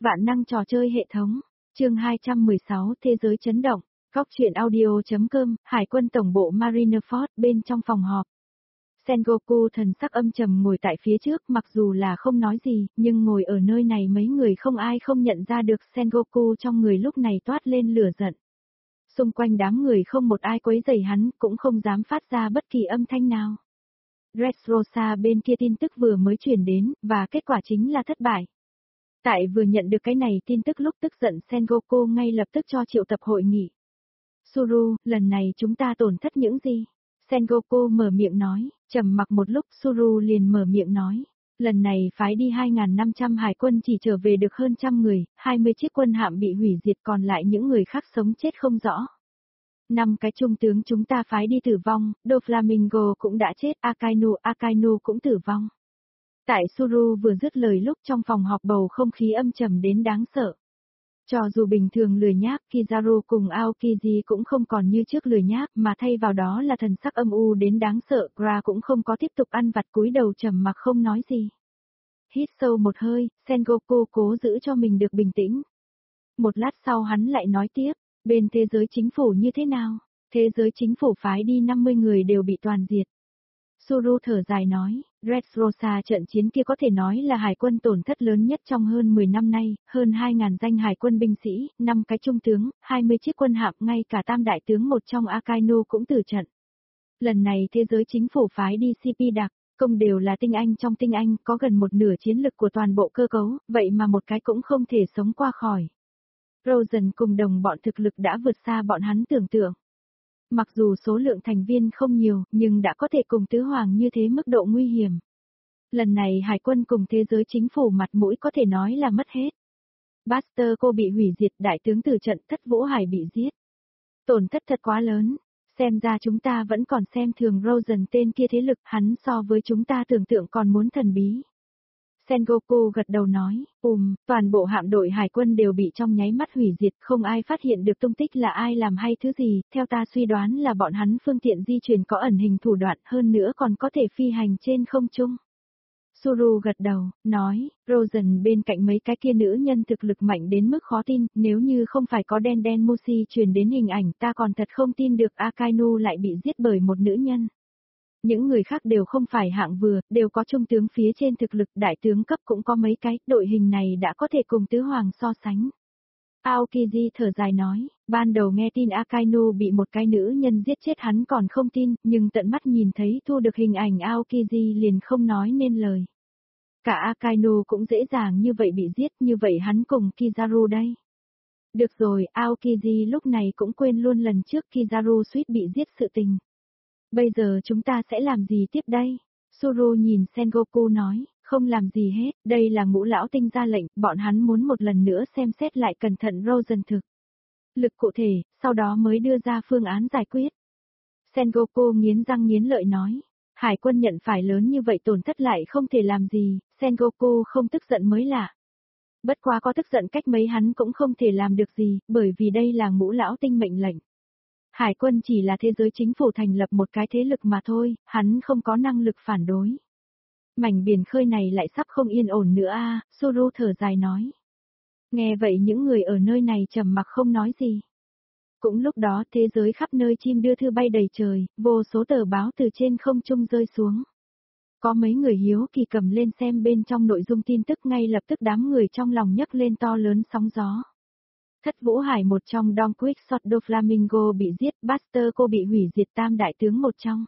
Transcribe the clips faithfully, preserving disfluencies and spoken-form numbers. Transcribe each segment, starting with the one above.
Vạn năng trò chơi hệ thống, chương hai trăm mười sáu Thế giới chấn động, góc truyện audio.com, Hải quân tổng bộ Marineford bên trong phòng họp. Sengoku thần sắc âm trầm ngồi tại phía trước, mặc dù là không nói gì, nhưng ngồi ở nơi này mấy người không ai không nhận ra được Sengoku trong người lúc này toát lên lửa giận. Xung quanh đám người không một ai quấy rầy hắn, cũng không dám phát ra bất kỳ âm thanh nào. Dressrosa bên kia tin tức vừa mới truyền đến, và kết quả chính là thất bại. Tại vừa nhận được cái này tin tức lúc tức giận Sengoku ngay lập tức cho triệu tập hội nghị. Suru, lần này chúng ta tổn thất những gì? Sengoku mở miệng nói, trầm mặc một lúc Suru liền mở miệng nói. Lần này phái đi hai nghìn năm trăm hải quân chỉ trở về được hơn trăm người, hai mươi chiếc quân hạm bị hủy diệt còn lại những người khác sống chết không rõ. Năm cái trung tướng chúng ta phái đi tử vong, Doflamingo cũng đã chết, Akainu, Akainu cũng tử vong. Tại Suru vừa dứt lời lúc trong phòng họp bầu không khí âm trầm đến đáng sợ. Cho dù bình thường lười nhác, Kizaru cùng Aokiji cũng không còn như trước lười nhác mà thay vào đó là thần sắc âm u đến đáng sợ, Gra cũng không có tiếp tục ăn vặt cúi đầu trầm mặc không nói gì. Hít sâu một hơi, Sengoku cố giữ cho mình được bình tĩnh. Một lát sau hắn lại nói tiếp, bên thế giới chính phủ như thế nào? Thế giới chính phủ phái đi năm mươi người đều bị toàn diệt. Suru thở dài nói, Dressrosa trận chiến kia có thể nói là hải quân tổn thất lớn nhất trong hơn mười năm nay, hơn hai nghìn danh hải quân binh sĩ, năm cái trung tướng, hai mươi chiếc quân hạm, ngay cả tam đại tướng một trong Akainu cũng tử trận. Lần này thế giới chính phủ phái đi xê pê đặc, công đều là tinh anh trong tinh anh, có gần một nửa chiến lực của toàn bộ cơ cấu, vậy mà một cái cũng không thể sống qua khỏi. Rosen cùng đồng bọn thực lực đã vượt xa bọn hắn tưởng tượng. Mặc dù số lượng thành viên không nhiều, nhưng đã có thể cùng tứ hoàng như thế mức độ nguy hiểm. Lần này hải quân cùng thế giới chính phủ mặt mũi có thể nói là mất hết. Buster cô bị hủy diệt, đại tướng tử trận, Thất Vũ Hải bị giết. Tổn thất thật quá lớn, xem ra chúng ta vẫn còn xem thường Rosen tên kia thế lực, hắn so với chúng ta tưởng tượng còn muốn thần bí. Sengoku gật đầu nói, ùm, toàn bộ hạm đội hải quân đều bị trong nháy mắt hủy diệt, không ai phát hiện được tung tích là ai làm hay thứ gì, theo ta suy đoán là bọn hắn phương tiện di chuyển có ẩn hình thủ đoạn, hơn nữa còn có thể phi hành trên không trung. Suru gật đầu, nói, Rosen bên cạnh mấy cái kia nữ nhân thực lực mạnh đến mức khó tin, nếu như không phải có đen đen Mushi truyền đến hình ảnh ta còn thật không tin được Akainu lại bị giết bởi một nữ nhân. Những người khác đều không phải hạng vừa, đều có trung tướng phía trên thực lực, đại tướng cấp cũng có mấy cái, đội hình này đã có thể cùng tứ hoàng so sánh. Aokiji thở dài nói, ban đầu nghe tin Akainu bị một cái nữ nhân giết chết hắn còn không tin, nhưng tận mắt nhìn thấy thu được hình ảnh Aokiji liền không nói nên lời. Cả Akainu cũng dễ dàng như vậy bị giết, như vậy hắn cùng Kizaru đây. Được rồi, Aokiji lúc này cũng quên luôn lần trước Kizaru suýt bị giết sự tình. Bây giờ chúng ta sẽ làm gì tiếp đây? Suru nhìn Sengoku nói, không làm gì hết, đây là ngũ lão tinh ra lệnh, bọn hắn muốn một lần nữa xem xét lại cẩn thận Rosen thực lực cụ thể, sau đó mới đưa ra phương án giải quyết. Sengoku nghiến răng nghiến lợi nói, hải quân nhận phải lớn như vậy tổn thất lại không thể làm gì, Sengoku không tức giận mới lạ. Bất quá có tức giận cách mấy hắn cũng không thể làm được gì, bởi vì đây là ngũ lão tinh mệnh lệnh. Hải quân chỉ là thế giới chính phủ thành lập một cái thế lực mà thôi, hắn không có năng lực phản đối. Mảnh biển khơi này lại sắp không yên ổn nữa a, à, Suru thở dài nói. Nghe vậy những người ở nơi này trầm mặc không nói gì. Cũng lúc đó thế giới khắp nơi chim đưa thư bay đầy trời, vô số tờ báo từ trên không trung rơi xuống. Có mấy người hiếu kỳ cầm lên xem bên trong nội dung tin tức ngay lập tức đám người trong lòng nhấc lên to lớn sóng gió. Thất Vũ Hải một trong Don Quixote Doflamingo bị giết, Buster cô bị hủy diệt, tam đại tướng một trong.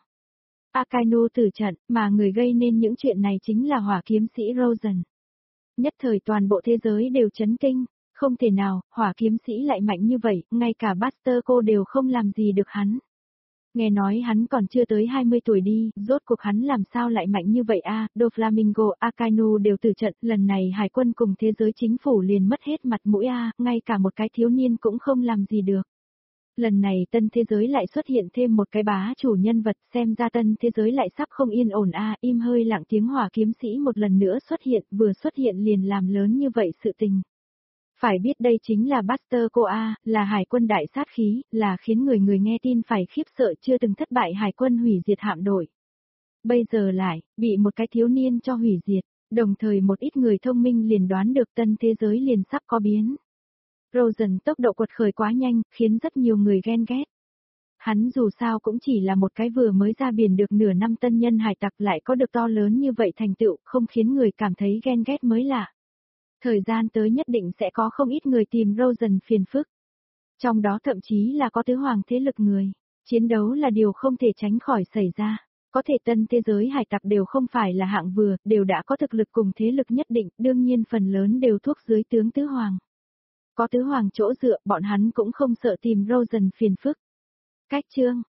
Akainu tử trận, mà người gây nên những chuyện này chính là hỏa kiếm sĩ Rosen. Nhất thời toàn bộ thế giới đều chấn kinh, không thể nào, hỏa kiếm sĩ lại mạnh như vậy, ngay cả Buster cô đều không làm gì được hắn. Nghe nói hắn còn chưa tới hai mươi tuổi đi, rốt cuộc hắn làm sao lại mạnh như vậy a, à, Doflamingo, Akainu đều tử trận, lần này hải quân cùng thế giới chính phủ liền mất hết mặt mũi a, à, ngay cả một cái thiếu niên cũng không làm gì được. Lần này tân thế giới lại xuất hiện thêm một cái bá chủ nhân vật, xem ra tân thế giới lại sắp không yên ổn a, à, im hơi lặng tiếng hỏa kiếm sĩ một lần nữa xuất hiện, vừa xuất hiện liền làm lớn như vậy sự tình. Phải biết đây chính là Buster cô A, là hải quân đại sát khí, là khiến người người nghe tin phải khiếp sợ chưa từng thất bại hải quân hủy diệt hạm đội. Bây giờ lại, bị một cái thiếu niên cho hủy diệt. Đồng thời một ít người thông minh liền đoán được tân thế giới liền sắp có biến. Rosen tốc độ quật khởi quá nhanh, khiến rất nhiều người ghen ghét. Hắn dù sao cũng chỉ là một cái vừa mới ra biển được nửa năm tân nhân hải tặc lại có được to lớn như vậy thành tựu, không khiến người cảm thấy ghen ghét mới lạ. Thời gian tới nhất định sẽ có không ít người tìm Rosen phiền phức. Trong đó thậm chí là có tứ hoàng thế lực người. Chiến đấu là điều không thể tránh khỏi xảy ra. Có thể tân thế giới hải tặc đều không phải là hạng vừa, đều đã có thực lực cùng thế lực nhất định, đương nhiên phần lớn đều thuốc dưới tướng tứ hoàng. Có tứ hoàng chỗ dựa, bọn hắn cũng không sợ tìm Rosen phiền phức. Cách chương